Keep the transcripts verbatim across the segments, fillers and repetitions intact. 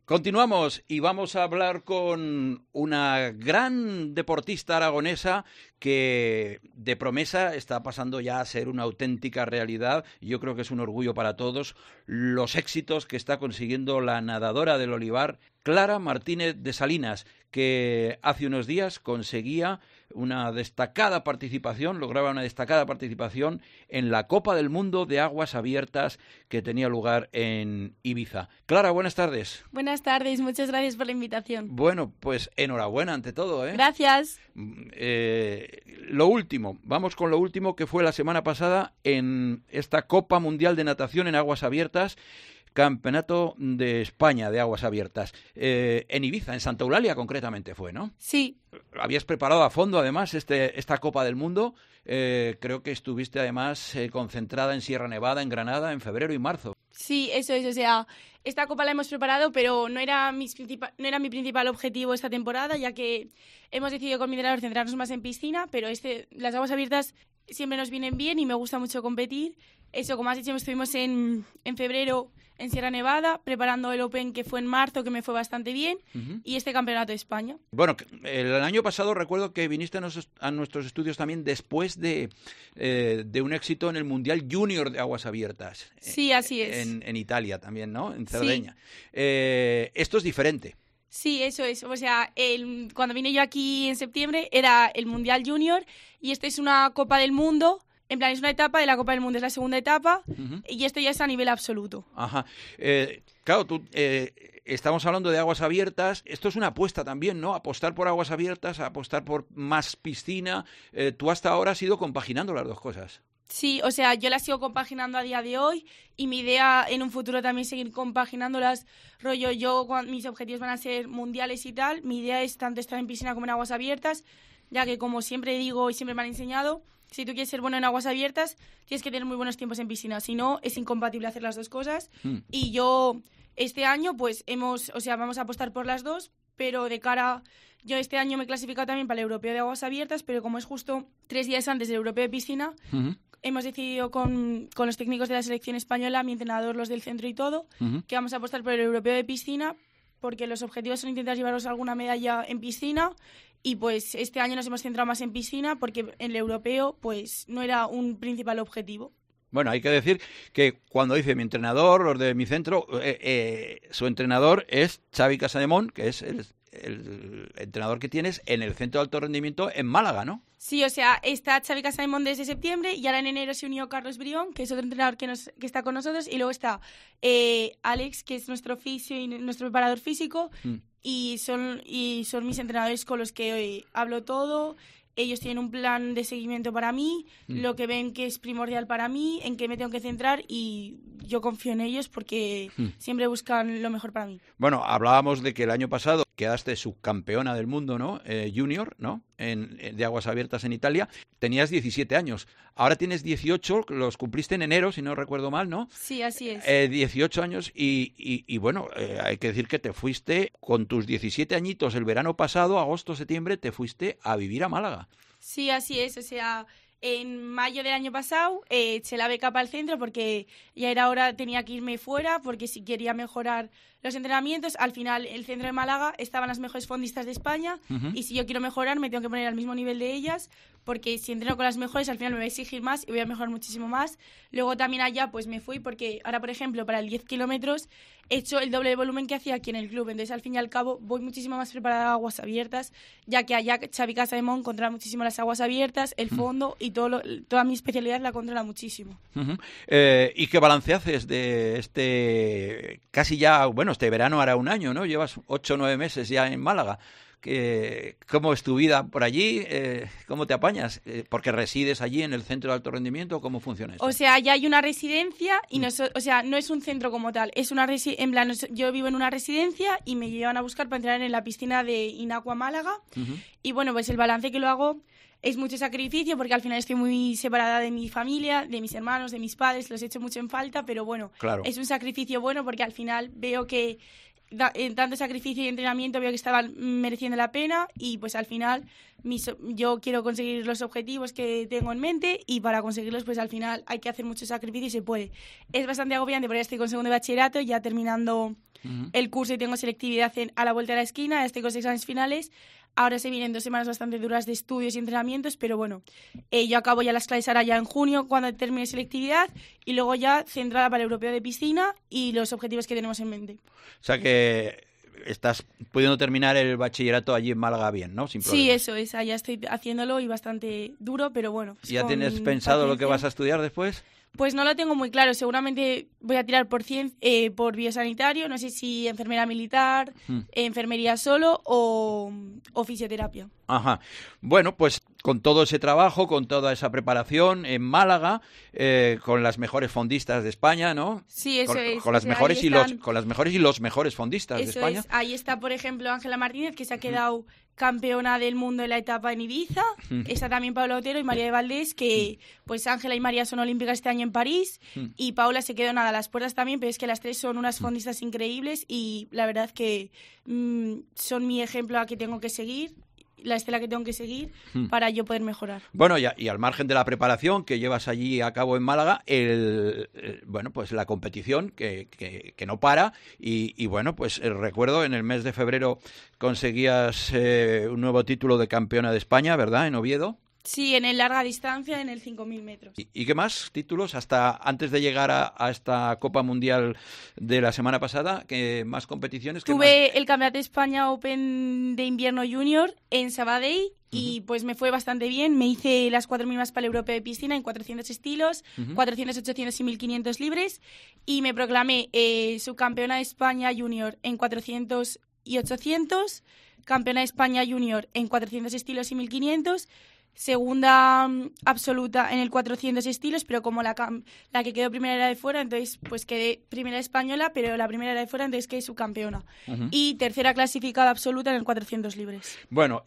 Continuamos y vamos a hablar con una gran deportista aragonesa que de promesa está pasando ya a ser una auténtica realidad. Yo creo que es un orgullo para todos los éxitos que está consiguiendo la nadadora del Olivar, Clara Martínez de Salinas, que hace unos días conseguía una destacada participación, lograba una destacada participación en la Copa del Mundo de Aguas Abiertas que tenía lugar en Ibiza. Clara, buenas tardes. Buenas tardes, muchas gracias por la invitación. Bueno, pues enhorabuena ante todo, ¿eh? Gracias. Eh, lo último, vamos con lo último que fue la semana pasada en esta Copa Mundial de Natación en Aguas Abiertas, Campeonato de España de Aguas Abiertas, eh, en Ibiza, en Santa Eulalia concretamente fue, ¿no? Sí. Habías preparado a fondo además este, esta Copa del Mundo, eh, creo que estuviste además eh, concentrada en Sierra Nevada, en Granada, en febrero y marzo. Sí, eso es, o sea, esta Copa la hemos preparado, pero no era, mis principal, no era mi principal objetivo esta temporada, ya que hemos decidido con mi entrenador centrarnos más en piscina, pero este, las aguas abiertas siempre nos vienen bien y me gusta mucho competir. Eso, como has dicho, estuvimos en, en febrero en Sierra Nevada, preparando el Open que fue en marzo, que me fue bastante bien, uh-huh. y este Campeonato de España. Bueno, el año pasado recuerdo que viniste a, nos, a nuestros estudios también después de, eh, de un éxito en el Mundial Junior de Aguas Abiertas. Sí, así es. En, en Italia también, ¿no? En Cerdeña. Sí. Eh, esto es diferente. Sí, eso es. O sea, el, cuando vine yo aquí en septiembre era el Mundial Junior y esta es una Copa del Mundo. En plan, es una etapa de la Copa del Mundo, es la segunda etapa, uh-huh. y esto ya es a nivel absoluto. Ajá. Eh, claro, tú, eh, estamos hablando de aguas abiertas. Esto es una apuesta también, ¿no? Apostar por aguas abiertas, apostar por más piscina. Eh, tú hasta ahora has ido compaginando las dos cosas. Sí, o sea, yo las sigo compaginando a día de hoy y mi idea en un futuro también seguir compaginándolas. Rollo, yo, mis objetivos van a ser mundiales y tal. Mi idea es tanto estar en piscina como en aguas abiertas, ya que como siempre digo y siempre me han enseñado, si tú quieres ser bueno en aguas abiertas, tienes que tener muy buenos tiempos en piscina. Si no, es incompatible hacer las dos cosas. Mm. Y yo, este año, pues hemos, o sea, vamos a apostar por las dos, pero de cara, yo este año me he clasificado también para el Europeo de Aguas Abiertas, pero como es justo tres días antes del Europeo de Piscina, uh-huh. hemos decidido con, con los técnicos de la selección española, mi entrenador, los del centro y todo, uh-huh. que vamos a apostar por el Europeo de Piscina, porque los objetivos son intentar llevaros alguna medalla en piscina. Y pues este año nos hemos centrado más en piscina porque en el europeo pues no era un principal objetivo. Bueno, hay que decir que cuando dice mi entrenador, los de mi centro, eh, eh, su entrenador es Xavi Casademón, que es el, el entrenador que tienes en el Centro de Alto Rendimiento en Málaga, ¿no? Sí, o sea, está Xavi Casademón desde septiembre y ahora en enero se unió Carlos Brión, que es otro entrenador que, nos, que está con nosotros, y luego está eh, Alex, que es nuestro fisio y nuestro preparador físico, mm. y, son, y son mis entrenadores con los que hoy hablo todo. Ellos tienen un plan de seguimiento para mí, mm. lo que ven que es primordial para mí, en qué me tengo que centrar, y yo confío en ellos porque mm. siempre buscan lo mejor para mí. Bueno, hablábamos de que el año pasado quedaste subcampeona del mundo, ¿no? Eh, junior, ¿no? En, en, de aguas abiertas en Italia. Tenías diecisiete años. Ahora tienes dieciocho, los cumpliste en enero, si no recuerdo mal, ¿no? Sí, así es. Eh, dieciocho años y, y, y bueno, eh, hay que decir que te fuiste con tus diecisiete añitos el verano pasado, agosto, septiembre, te fuiste a vivir a Málaga. Sí, así es, o sea, en mayo del año pasado eh, eché la beca para el centro porque ya era hora, tenía que irme fuera porque si quería mejorar los entrenamientos. Al final, el centro de Málaga estaban las mejores fondistas de España, uh-huh. y si yo quiero mejorar me tengo que poner al mismo nivel de ellas, porque si entreno con las mejores al final me voy a exigir más y voy a mejorar muchísimo más. Luego también allá pues me fui porque ahora, por ejemplo, para el diez kilómetros he hecho el doble de volumen que hacía aquí en el club, entonces al fin y al cabo voy muchísimo más preparada a aguas abiertas, ya que allá Xavi Casademón controla muchísimo las aguas abiertas, el fondo, uh-huh. y todo lo, toda mi especialidad la controla muchísimo. Uh-huh. Eh, ¿Y qué balance haces de este casi ya, bueno, este verano hará un año, ¿no? Llevas ocho o nueve meses ya en Málaga. Que, ¿Cómo es tu vida por allí? Eh, ¿Cómo te apañas? Eh, ¿Porque resides allí en el centro de alto rendimiento? ¿Cómo funciona esto? O sea, ya hay una residencia y no, o sea, no es un centro como tal. Es una resi- en plan, yo vivo en una residencia y me llevan a buscar para entrar en la piscina de Inaqua Málaga. Uh-huh. Y bueno, pues el balance que lo hago es mucho sacrificio porque al final estoy muy separada de mi familia, de mis hermanos, de mis padres. Los echo mucho en falta, pero bueno, claro. Es un sacrificio bueno porque al final veo que da, en tanto sacrificio y entrenamiento veo que estaban mereciendo la pena y pues al final mis, yo quiero conseguir los objetivos que tengo en mente y para conseguirlos pues al final hay que hacer mucho sacrificio y se puede. Es bastante agobiante porque ya estoy con segundo de bachillerato, ya terminando uh-huh. el curso y tengo selectividad en, a la vuelta de la esquina, ya estoy con los exámenes finales. Ahora se vienen dos semanas bastante duras de estudios y entrenamientos, pero bueno, eh, yo acabo ya las clases ahora ya en junio cuando termine selectividad y luego ya centrada para el europeo de piscina y los objetivos que tenemos en mente. O sea que estás pudiendo terminar el bachillerato allí en Málaga bien, ¿no? Sin sí, eso es, ya estoy haciéndolo y bastante duro, pero bueno. ¿Ya tienes pensado paciencia. Lo que vas a estudiar después? Pues no lo tengo muy claro, seguramente voy a tirar por cien, eh, por biosanitario, no sé si enfermera militar, hmm. eh, enfermería solo o, o fisioterapia. Ajá. Bueno, pues con todo ese trabajo, con toda esa preparación en Málaga, eh, con las mejores fondistas de España, ¿no? Sí, eso con, es. Con las o sea, mejores y están... los con las mejores y los mejores fondistas eso de España. Es. Ahí está, por ejemplo, Ángela Martínez, que se ha quedado uh-huh. campeona del mundo en la etapa en Ibiza. Uh-huh. Está también Paula Otero y María de Valdés, que uh-huh. pues Ángela y María son olímpicas este año en París uh-huh. y Paula se quedó nada a las puertas también, pero es que las tres son unas fondistas uh-huh. increíbles y la verdad que mmm, son mi ejemplo a que tengo que seguir. La estela que tengo que seguir hmm. para yo poder mejorar. Bueno, y, a, y al margen de la preparación que llevas allí a cabo en Málaga, el, el, bueno, pues la competición que, que, que no para y, y bueno, pues recuerdo en el mes de febrero conseguías eh, un nuevo título de campeona de España, ¿verdad? En Oviedo. Sí, en el larga distancia, en el cinco mil metros. ¿Y, ¿Y qué más títulos? Hasta antes de llegar a, a esta Copa Mundial de la semana pasada, ¿qué más competiciones? ¿Qué Tuve más? el Campeonato de España Open de Invierno Junior en Sabadell uh-huh. y pues me fue bastante bien. Me hice las cuatro mínimas para el Europeo de Piscina en cuatrocientos estilos, uh-huh. cuatrocientos, ochocientos y mil quinientos libres y me proclamé eh, subcampeona de España Junior en cuatrocientos y ochocientos, campeona de España Junior en cuatrocientos estilos y mil quinientos, segunda um, absoluta en el cuatrocientos estilos, pero como la, cam- la que quedó primera era de fuera, entonces pues quedé primera española, pero la primera era de fuera, entonces quedé subcampeona. Uh-huh. Y tercera clasificada absoluta en el cuatrocientos libres. Bueno,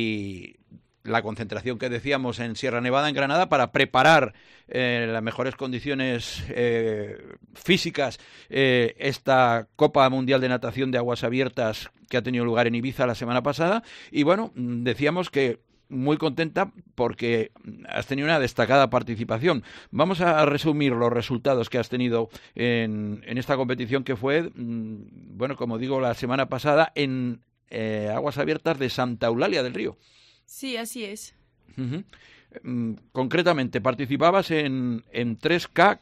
y la concentración que decíamos en Sierra Nevada, en Granada, para preparar eh, las mejores condiciones eh, físicas eh, esta Copa Mundial de Natación de Aguas Abiertas que ha tenido lugar en Ibiza la semana pasada. Y bueno, decíamos que muy contenta porque has tenido una destacada participación. Vamos a resumir los resultados que has tenido en, en esta competición que fue, bueno, como digo, la semana pasada en eh, Aguas Abiertas de Santa Eulalia del Río. Sí, así es. Uh-huh. Concretamente, participabas en, en tres K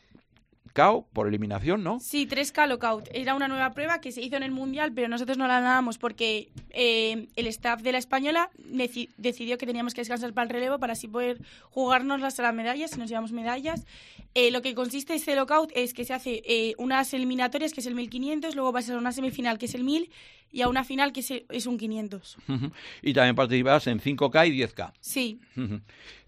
K O por eliminación, ¿no? Sí, tres K Lockout. Era una nueva prueba que se hizo en el Mundial, pero nosotros no la ganamos porque eh, el staff de la española deci- decidió que teníamos que descansar para el relevo para así poder jugarnos las, las medallas, si nos llevamos medallas. Eh, lo que consiste este Lockout es que se hace eh, unas eliminatorias, que es el mil quinientos, luego vas a una semifinal, que es el mil, y a una final, que es, es un quinientos. Uh-huh. Y también participabas en cinco K y diez K. Sí. Uh-huh.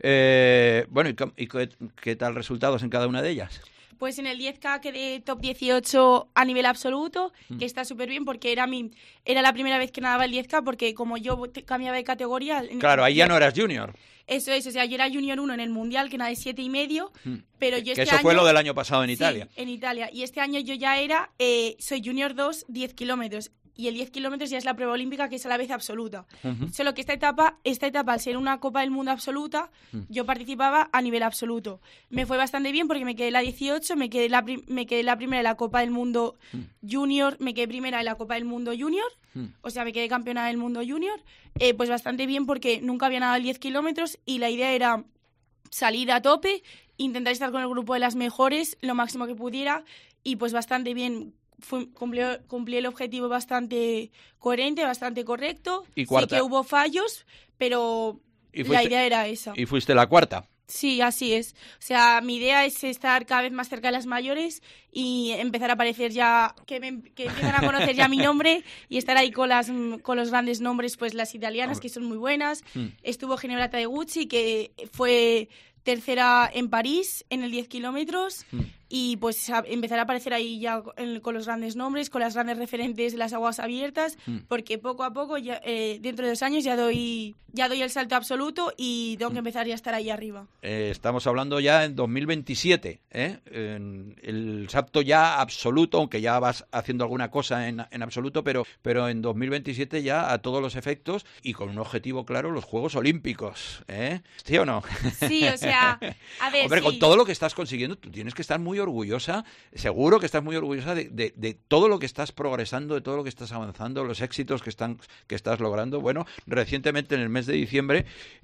Eh, bueno, ¿y, y qué, qué tal resultados en cada una de ellas? Pues en el diez K quedé top dieciocho a nivel absoluto, mm. que está súper bien porque era mi era la primera vez que nadaba el diez K, porque como yo cambiaba de categoría... Claro, ahí ya no eras junior. Eso es, o sea, yo era junior uno en el Mundial, que nadé siete y medio, mm. pero yo que este eso año... fue lo del año pasado en Italia. Sí, en Italia. Y este año yo ya era, eh, soy junior dos, diez kilómetros. Y el diez kilómetros ya es la prueba olímpica, que es a la vez absoluta. Uh-huh. Solo que esta etapa, esta etapa, al ser una Copa del Mundo absoluta, uh-huh. yo participaba a nivel absoluto. Me fue bastante bien porque me quedé la dieciocho, me quedé la, prim- me quedé la primera en la Copa del Mundo uh-huh. Junior, me quedé primera en la Copa del Mundo Junior, uh-huh. o sea, me quedé campeona del mundo Junior. Eh, pues bastante bien porque nunca había nadado el diez kilómetros y la idea era salir a tope, intentar estar con el grupo de las mejores lo máximo que pudiera y pues bastante bien. Fui, cumplí, cumplí el objetivo bastante coherente, bastante correcto. ¿Y cuarta? Sé que hubo fallos, pero fuiste, la idea era esa. ¿Y fuiste la cuarta? Sí, así es. O sea, mi idea es estar cada vez más cerca de las mayores y empezar a aparecer ya, que, me, que empiezan a conocer ya mi nombre y estar ahí con las con los grandes nombres, pues las italianas, que son muy buenas. Mm. Estuvo Ginebra Tadeguchi, que fue tercera en París, en el diez kilómetros. Mm. Y pues a, empezar a aparecer ahí ya en, con los grandes nombres, con las grandes referentes de las aguas abiertas, mm. porque poco a poco, ya, eh, dentro de dos años, ya doy ya doy el salto absoluto y tengo que empezar ya a estar ahí arriba. Eh, estamos hablando ya en dos mil veintisiete, ¿eh? En el salto ya absoluto, aunque ya vas haciendo alguna cosa en, en absoluto, pero, pero en dos mil veintisiete ya a todos los efectos y con un objetivo claro, los Juegos Olímpicos, ¿eh? ¿Sí o no? Sí, o sea, a ver, Hombre, sí. con todo lo que estás consiguiendo, tú tienes que estar muy orgullosa, seguro que estás muy orgullosa de, de, de todo lo que estás progresando, de todo lo que estás avanzando, los éxitos que están que estás logrando. Bueno, recientemente en el mes de diciembre,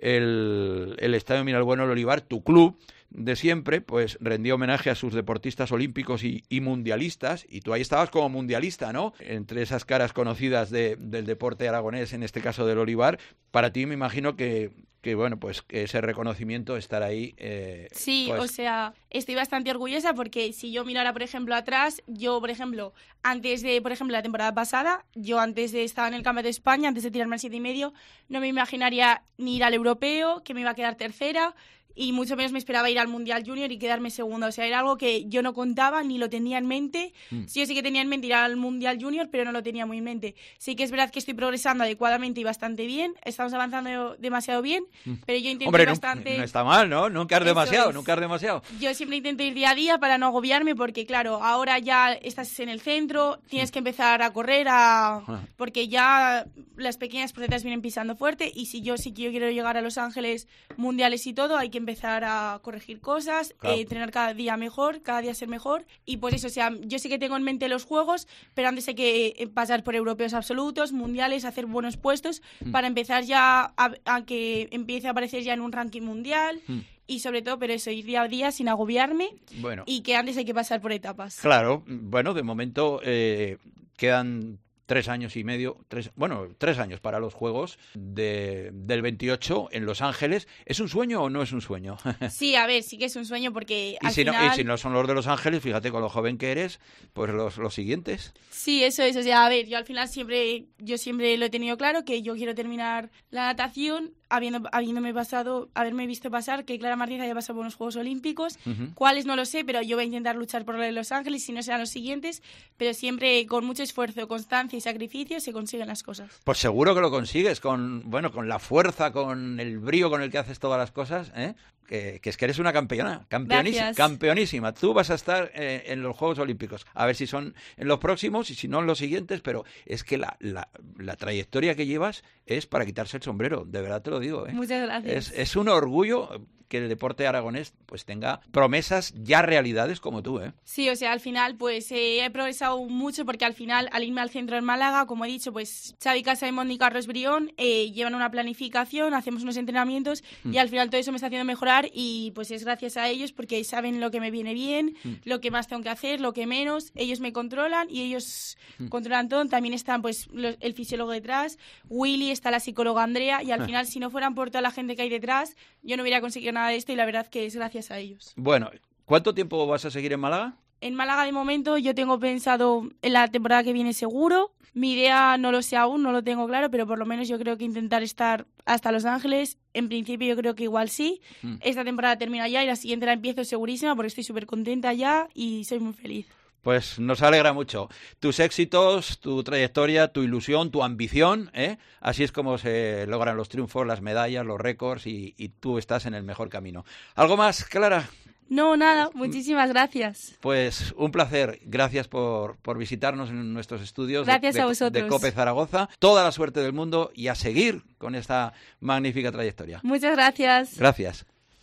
el, el Estadio Miralbueno del Olivar, tu club de siempre, pues rendió homenaje a sus deportistas olímpicos y, y mundialistas, y tú ahí estabas como mundialista, ¿no? Entre esas caras conocidas de, del deporte aragonés, en este caso del Olivar. Para ti me imagino que, que bueno, pues que ese reconocimiento, estar ahí... Eh, sí, pues... o sea, estoy bastante orgullosa porque si yo mirara, por ejemplo, atrás, yo, por ejemplo, antes de, por ejemplo, la temporada pasada, yo antes de estar en el Campeonato de España, antes de tirarme al siete y medio, no me imaginaría ni ir al europeo, que me iba a quedar tercera, y mucho menos me esperaba ir al Mundial Junior y quedarme segunda. O sea, era algo que yo no contaba ni lo tenía en mente. Mm. Sí, yo sí que tenía en mente ir al Mundial Junior, pero no lo tenía muy en mente. Sí que es verdad que estoy progresando adecuadamente y bastante bien. Estamos avanzando demasiado bien, mm. pero yo intento Hombre, ir bastante... No, no está mal, ¿no? Nunca es demasiado, es. nunca es demasiado. Yo siempre intento ir día a día para no agobiarme porque, claro, ahora ya estás en el centro, tienes mm. que empezar a correr, a... porque ya las pequeñas procetas vienen pisando fuerte y si yo sí que yo quiero llegar a Los Ángeles mundiales y todo, hay que empezar a corregir cosas, claro. eh, entrenar cada día mejor, cada día ser mejor y pues eso, o sea, yo sí que tengo en mente los juegos, pero antes hay que pasar por europeos absolutos, mundiales, hacer buenos puestos mm. para empezar ya a, a que empiece a aparecer ya en un ranking mundial mm. y sobre todo, pero eso, ir día a día sin agobiarme bueno. y que antes hay que pasar por etapas. Claro, bueno, de momento eh, quedan... Tres años y medio, tres, bueno, tres años para los Juegos de, del veintiocho en Los Ángeles. ¿Es un sueño o no es un sueño? Sí, a ver, sí que es un sueño porque y al si final... No, y si no son los de Los Ángeles, fíjate con lo joven que eres, pues los, los siguientes. Sí, eso es. O sea, a ver, yo al final siempre, yo siempre lo he tenido claro, que yo quiero terminar la natación habiendo, habiéndome pasado, haberme visto pasar, que Clara Martínez haya pasado por los Juegos Olímpicos. Uh-huh. ¿Cuáles? No lo sé, pero yo voy a intentar luchar por lo de Los Ángeles, si no serán los siguientes, pero siempre con mucho esfuerzo, constancia y sacrificio se consiguen las cosas. Pues seguro que lo consigues con, bueno, con la fuerza, con el brío con el que haces todas las cosas, ¿eh? Que, que es que eres una campeona, campeonísima, campeonísima. Tú vas a estar eh, en los Juegos Olímpicos. A ver si son en los próximos y si no en los siguientes, pero es que la, la, la trayectoria que llevas es para quitarse el sombrero, de verdad te lo digo. ¿eh? Muchas gracias. Es, es un orgullo que el deporte aragonés pues tenga promesas ya realidades como tú, ¿eh? Sí, o sea, al final pues eh, he progresado mucho porque al final al irme al centro en Málaga, como he dicho, pues Xavi Casa y Mónica Carlos Brión eh, llevan una planificación, hacemos unos entrenamientos mm. y al final todo eso me está haciendo mejorar y pues es gracias a ellos porque saben lo que me viene bien, mm. lo que más tengo que hacer, lo que menos, ellos me controlan y ellos mm. controlan todo. También están pues los, el fisiólogo detrás, Willy, está la psicóloga Andrea y al ah. final si no fueran por toda la gente que hay detrás, yo no hubiera conseguido nada de esto y la verdad que es gracias a ellos. Bueno, ¿cuánto tiempo vas a seguir en Málaga? En Málaga de momento yo tengo pensado en la temporada que viene seguro. Mi idea no lo sé aún, no lo tengo claro, pero por lo menos yo creo que intentar estar hasta Los Ángeles. En principio yo creo que igual sí. Mm. Esta temporada termina ya y la siguiente la empiezo segurísima porque estoy súper contenta ya y soy muy feliz. Pues nos alegra mucho. Tus éxitos, tu trayectoria, tu ilusión, tu ambición, ¿eh? Así es como se logran los triunfos, las medallas, los récords y, y tú estás en el mejor camino. ¿Algo más, Clara? No, nada. Muchísimas gracias. Pues un placer. Gracias por, por visitarnos en nuestros estudios gracias de, de, a vosotros. de COPE Zaragoza. Toda la suerte del mundo y a seguir con esta magnífica trayectoria. Muchas gracias. Gracias.